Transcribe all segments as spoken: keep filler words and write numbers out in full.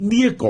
呢一個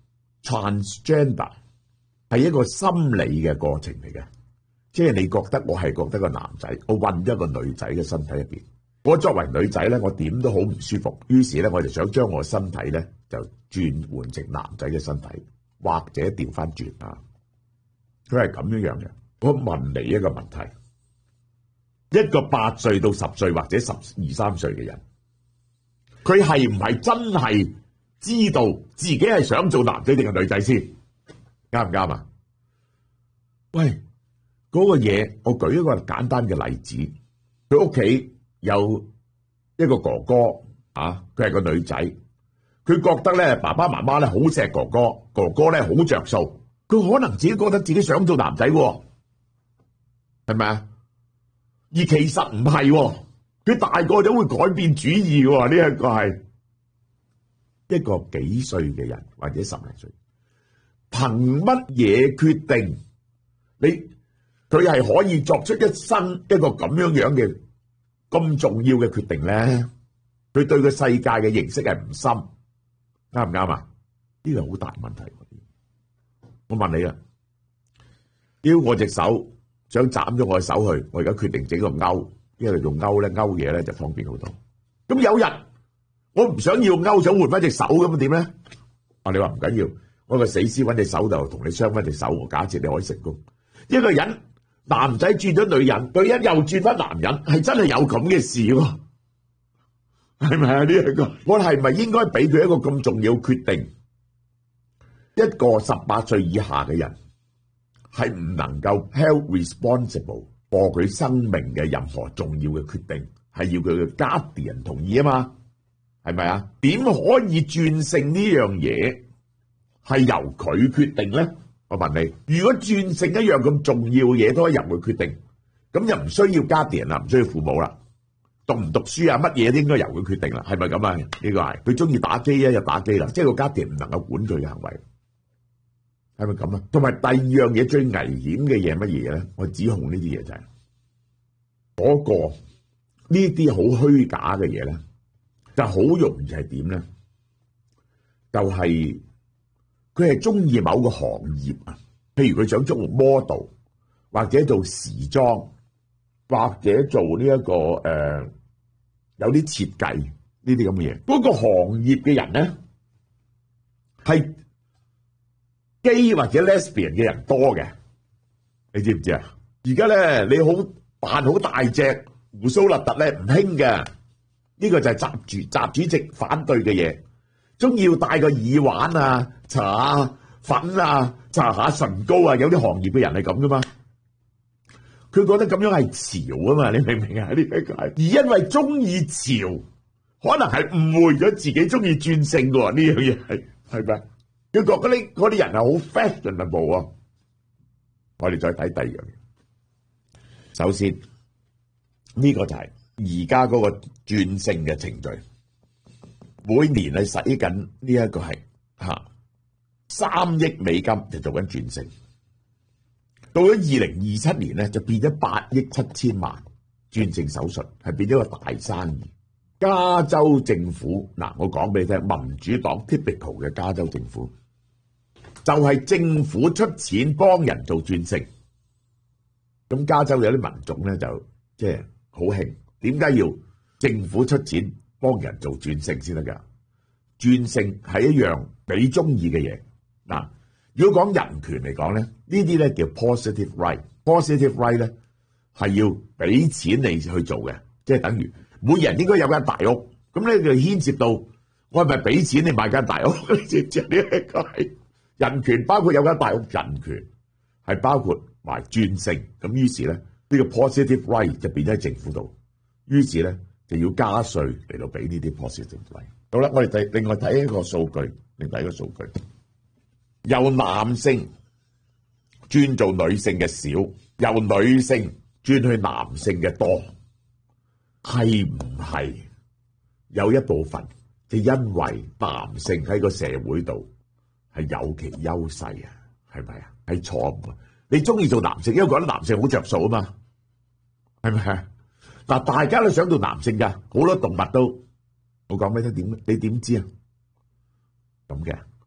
transgender 係一個心理嘅過程嚟嘅，即係你覺得我係覺得個男仔，我混咗個女仔嘅身體入邊，我作為女仔咧，我點都好唔舒服，於是咧我就想將我身體咧就轉換成男仔嘅身體，或者調翻轉啊，佢係咁樣樣嘅。我問你一個問題，一個八歲到十歲或者十二三歲嘅人，佢係唔係真係知道自己係想做男仔定係女仔先？啱唔啱啊？喂，嗰個嘢，我舉一個簡單嘅例子，佢屋企有一個哥哥啊，佢係個女仔，佢覺得咧爸爸媽媽咧好錫哥哥，哥哥咧好着數，佢可能自己覺得自己想做男仔喎，係咪啊？而其實唔係喎，佢大個咗會改變主意喎。呢一個係一個幾歲嘅人或者十零歲，憑乜嘢決定你佢係可以作出一生一個咁樣樣嘅咁重要嘅決定咧？佢對個世界嘅認識係唔深，啱唔啱啊？呢個好大問題。我問你啦，屌我隻手想斬咗我嘅手去，我而家決定整個勾，因為用勾咧勾嘢咧就方便好多。咁有日我唔想要勾，想換翻隻手咁點咧？啊，你話唔緊要，我個死屍揾隻手就同你傷翻隻手，我假設你可以成功。一個人男仔轉咗女人，女人又轉翻男人，係真係有咁嘅事喎，係咪啊？呢一個我係咪應該俾佢一個咁重要決定？一個十八歲以下嘅人係唔能夠 held responsible for佢生命嘅任何重要嘅決定，係要佢嘅 guardian 同意啊嘛，係咪啊？點可以轉性呢樣嘢係由佢決定咧？我問你，如果轉性一樣咁重要嘅嘢都係由佢決定，咁就唔需要 guardian啦，唔需要父母啦，讀唔讀書啊，乜嘢都應該由佢決定啦，係咪咁啊？呢個係佢中意打機啊，就打機啦，即係個 guardian 唔能夠管佢嘅行為。係咪咁啊？同埋第二樣嘢最危險嘅嘢係乜嘢咧？我指控呢啲嘢就係嗰個呢啲好虛假嘅嘢咧，就好容易係點咧？就係佢係中意某個行業啊，譬如佢想做 model， 或者做時裝，或者做呢一個誒有啲設計呢啲咁嘅嘢。嗰個行業嘅人咧係基或者 lesbian 嘅人多嘅，你知唔知啊？而家咧你好扮好大隻鬍鬚立突咧唔興嘅，呢個就係習主習主席反對嘅嘢，中意要戴個耳環啊、搽下粉啊、搽下唇膏啊，有啲行業嘅人係咁噶嘛，佢覺得咁樣係潮啊嘛，你明唔明啊？呢個係而因為中意潮，可能係誤會咗自己中意轉性嘅喎，呢樣嘢係係咪？佢覺得呢嗰啲人係好 fashionable 啊！我哋再睇第二樣嘢。首先，呢個就係而家嗰個轉性嘅程序，每年係使緊呢一個係嚇三億美金就做緊轉性。到咗二零二七年咧，就變咗八億七千萬轉性手術，係變咗個大生意。加州政府嗱，我講俾你聽，民主黨 typical 嘅加州政府。就係政府出錢幫人做轉性，咁加州有啲民眾咧就即係好興，點解要政府出錢幫人做轉性先得㗎？轉性係一樣你中意嘅嘢嗱。如果講人權嚟講咧，呢啲咧叫 positive right，positive right 咧係要俾錢你去做嘅，即係等於每人應該有間大屋，咁咧就牽涉到我係咪俾錢你買間大屋？你知唔知呢一個係？人權包括有間大屋，人權係包括埋轉性，咁於是咧呢個 positive right 就變咗喺政府度，於是咧就要加稅嚟到俾呢啲 positive right。好啦，我哋睇另外睇一個數據，另外一個數據，由男性轉做女性嘅少，由女性轉去男性嘅多，係唔係有一部分就因為男性喺個社會度係有其優勢啊？係咪啊？係錯誤啊！你中意做男性，因為覺得男性好着數啊嘛，係咪啊？嗱，大家都想做男性噶，好多動物都，我講俾你聽點，你點知啊？咁嘅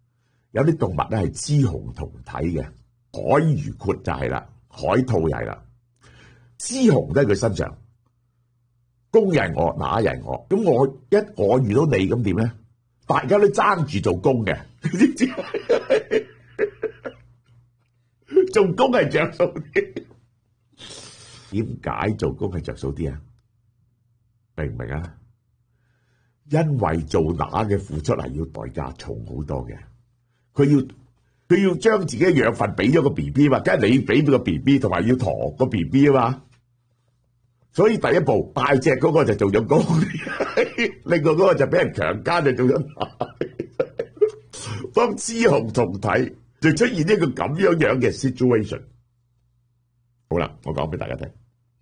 有啲動物咧係雌雄同體嘅，海魚闊就係啦，海兔又係啦，雌雄都喺佢身上，公又係我，乸又係我，咁我一我遇到你咁點咧？大家都爭住做公嘅，知唔知？做公係着數啲，點解做公係着數啲啊？明唔明啊？因為做乸嘅付出係要代價重好多嘅，佢要佢要將自己嘅養分俾咗個 B B 嘛，梗係你俾個 B B 同埋要馱個 B B 啊嘛，所以第一步大隻嗰個就做咗公，另外嗰個就俾人強姦就做咗乸，當雌雄同體就出現一個咁樣樣嘅 situation。好啦，我講俾大家聽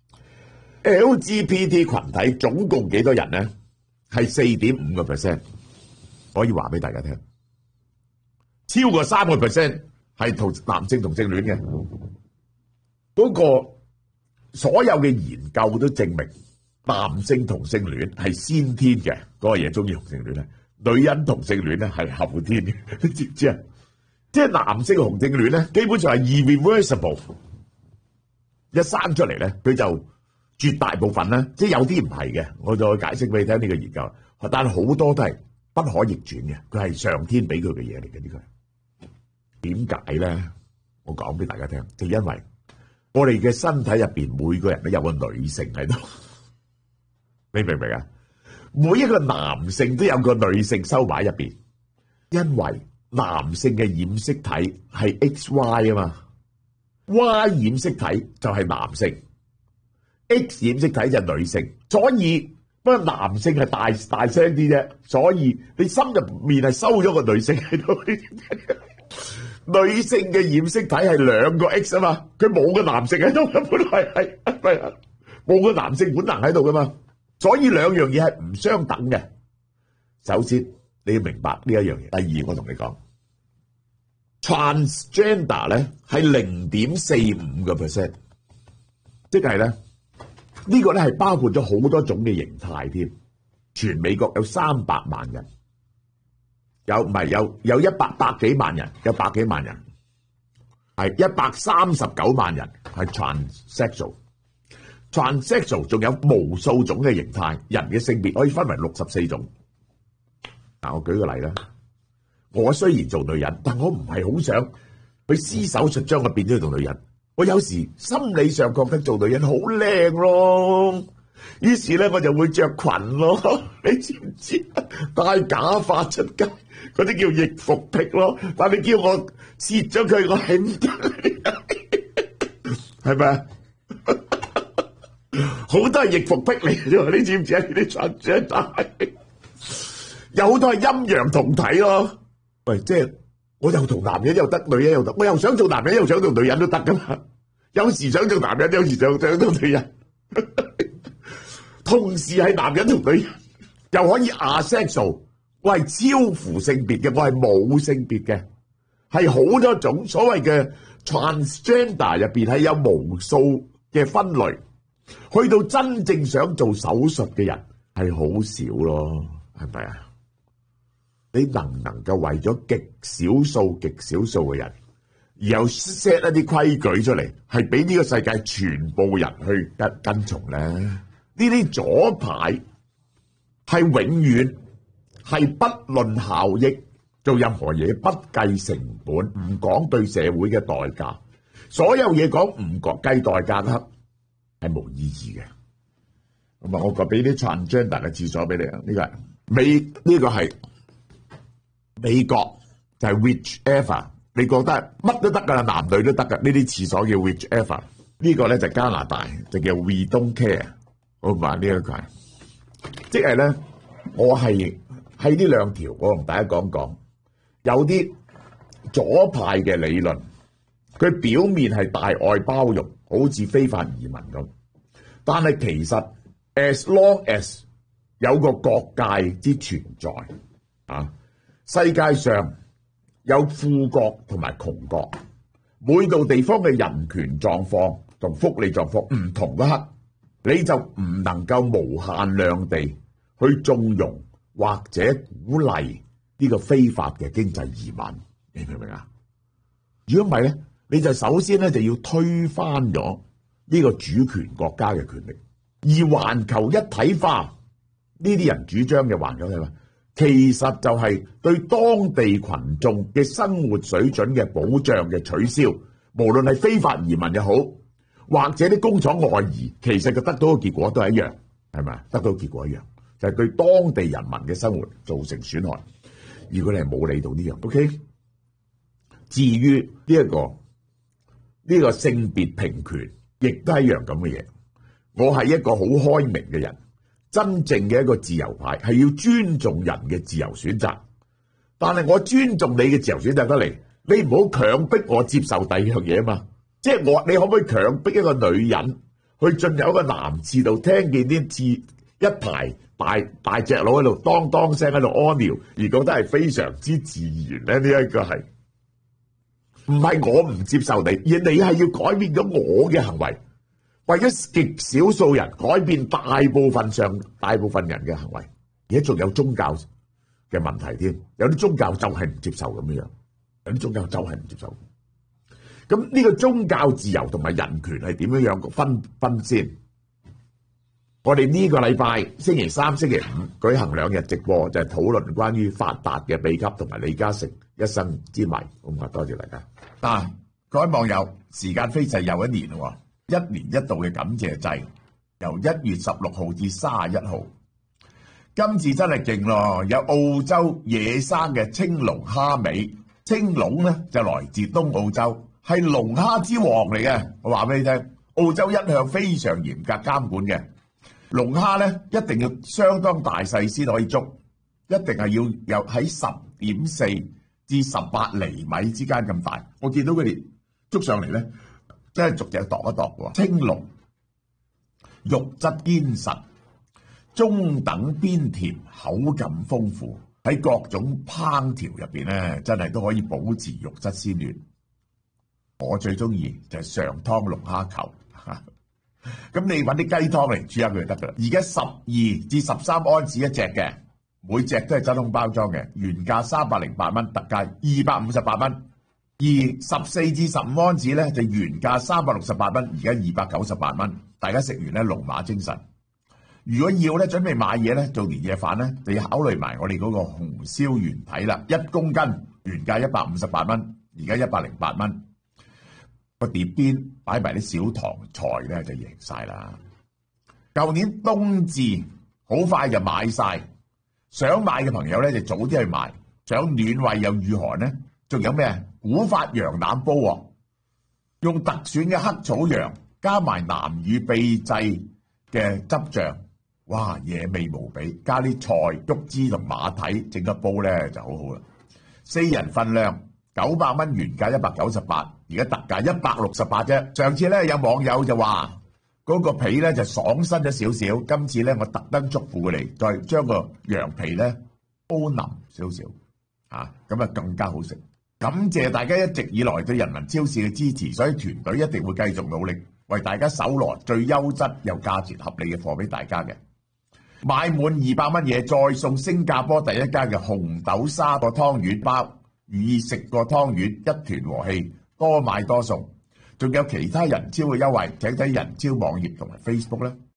，L G B T 群體總共幾多人咧？係四點五個 percent， 可以話俾大家聽，超過三個 percent 係同男性同性戀嘅。嗰個所有嘅研究都證明，男性同性戀係先天嘅，嗰個嘢中意同性戀咧；女人同性戀咧係後天嘅，你知唔知啊？即係男性同性戀咧，基本上係 irreversible， 一生出嚟咧，佢就。絕大部分咧，即係有啲唔係嘅，我再解釋俾你聽呢個研究。但係好多都係不可逆轉嘅，佢係上天俾佢嘅嘢嚟嘅。呢個點解咧？我講俾大家聽，就因為我哋嘅身體入邊每個人都有個女性喺度，你明唔明啊？每一個男性都有個女性收埋入邊，因為男性嘅染色體係 X Y 啊嘛 ，Y 染色體就係男性。X 染色體就係女性，所以不過男性係大大聲啲啫，所以你心入面係收咗個女性喺度。女性嘅染色體係兩個 X 啊嘛，佢冇個男性喺度，根本係係係冇個男性本能喺度噶嘛，所以兩樣嘢係唔相等嘅。首先你要明白呢一樣嘢，第二我同你講 ，transgender 咧係零點四五個 percent， 即係咧。呢個咧係包括咗好多種嘅形態添，全美國有三百萬人，有唔係有有一百百幾萬人，有百幾萬人係一百三十九萬人係 transsexual，transsexual 仲有無數種嘅形態，人嘅性別可以分為六十四種。嗱，我舉個例啦，我雖然做女人，但我唔係好想去施手術將我變咗做女人。我有時心理上覺得做女人好靚咯，於是咧我就會着裙咯，你知唔知？戴假髮出街，嗰啲叫易服癖咯。但你叫我切咗佢，我係唔得，係咪啊？好多係易服癖嚟嘅啫，你知唔知啊？啲穿着戴，有好多係陰陽同體咯。喂，即係。我又同男人又得，女人又得，我又想做男人又想做女人都得噶嘛？有時想做男人，有時想想做女人，同時係男人同女人，又可以 asexual， 我係超乎性別嘅，我係冇性別嘅，係好多種所謂嘅 transgender 入邊係有無數嘅分類，去到真正想做手術嘅人係好少咯，係咪啊？你能唔能夠為咗極少數、極少數嘅人，而有 set 一啲規矩出嚟，係俾呢個世界全部人去跟跟從咧？呢啲左派係永遠係不論效益，做任何嘢不計成本，唔講對社會嘅代價，所有嘢講唔計代價嘅，係冇意義嘅。咁啊，我個俾啲 transgender 嘅廁所俾你啊，呢個係美，呢個係。美國就係 whichever， 你覺得乜都得噶啦，男女都得噶，呢啲廁所叫 whichever。呢個咧就加拿大就叫 we don't care， 好嘛？呢一個，即係咧，我係喺呢兩條，我同大家講講，有啲左派嘅理論，佢表面係大愛包容，好似非法移民咁，但係其實 as long as 有個國界之存在啊。世界上有富國同埋窮國，每度地方嘅人權狀況同福利狀況唔同嗰刻，你就唔能夠無限量地去縱容或者鼓勵呢個非法嘅經濟移民。 你明唔明啊？如果唔係咧，你就首先咧就要推翻咗呢個主權國家嘅權力，而環球一體化呢啲人主張嘅環球一體化，其實就係對當地群眾嘅生活水準嘅保障嘅取消，無論係非法移民又好，或者啲工廠外移，其實佢得到嘅結果都係一樣，係咪？得到嘅結果一樣，就係對當地人民嘅生活造成損害。如果你係冇理到呢樣 ，OK？ 至於呢一個呢個性別平權，亦都係一樣咁嘅嘢。我係一個好開明嘅人，真正嘅一個自由派係要尊重人嘅自由選擇。但係我尊重你嘅自由選擇得嚟，你唔好強迫我接受第二樣嘢啊嘛。即係我，你可唔可以強迫一個女人去進入一個男廁度，聽見啲廁一排大大隻佬喺度當當聲喺度屙尿，而覺得係非常之自然咧？呢一個係唔係我唔接受你，而你係要改變咗我嘅行為，為咗極少數人改變大部分上大部分人嘅行為，而家仲有宗教嘅問題添，有啲宗教就係唔接受咁樣，有啲宗教就係唔接受。咁呢個宗教自由同埋人權係點樣樣分分先？我哋呢個禮拜星期三、星期五舉行兩日直播，就係討論關於發達嘅秘笈同埋李嘉誠一生之謎。咁啊，多謝大家。嗱，各位網友，時間飛逝又一年喎，一年一度嘅感謝祭，由一月十六號至三十一號。今次真係勁咯，有澳洲野生嘅青龍蝦尾，青龍咧就來自東澳洲，係龍蝦之王嚟嘅。我話俾你聽，澳洲一向非常嚴格監管嘅。龍蝦咧一定要相當大細先可以捉，一定係要有喺十點四至十八厘米之間咁大。我見到佢哋捉上嚟咧，真係逐隻度一度喎。青龍肉質堅實，中等偏甜，口感豐富，喺各種烹調入邊咧，真係都可以保持肉質鮮嫩。我最中意就係上湯龍蝦球。咁你揾啲雞湯嚟煮下佢就得噶啦。而家十二至十三安士一隻嘅，每隻都係真空包裝嘅，原價三百零八蚊，特價二百五十八蚊。而十四至十五安士咧就原價三百六十八蚊，而家二百九十八蚊。大家食完咧龍馬精神。如果要咧準備買嘢咧做年夜飯咧，就要考慮埋我哋嗰個紅燒原體啦，一公斤原價一百五十八蚊，而家一百零八蚊。個碟邊擺埋啲小糖菜咧就贏晒啦！舊年冬至好快就買晒，想買嘅朋友咧就早啲去買。想暖胃又御寒咧，仲有咩？古法羊腩煲喎，用特選嘅黑草羊加埋南乳秘製嘅汁醬，哇，野味無比！加啲菜、竹枝同馬蹄整個煲咧就好好啦。四人份量。九百蚊原價一百九十八，而家特價一百六十八啫。上次咧有網友就話嗰個皮咧就爽身咗少少，今次咧我特登囑咐佢哋再將個羊皮咧煲腍少少，啊咁啊更加好食。感謝大家一直以來對人民超市嘅支持，所以團隊一定會繼續努力為大家搜羅最優質又價錢合理嘅貨俾大家嘅。買滿二百蚊嘢再送新加坡第一間嘅紅豆沙個湯圓包。寓意食個湯圓一團和氣，多買多送，仲有其他人超嘅優惠，請睇人超網頁同埋 Facebook 啦。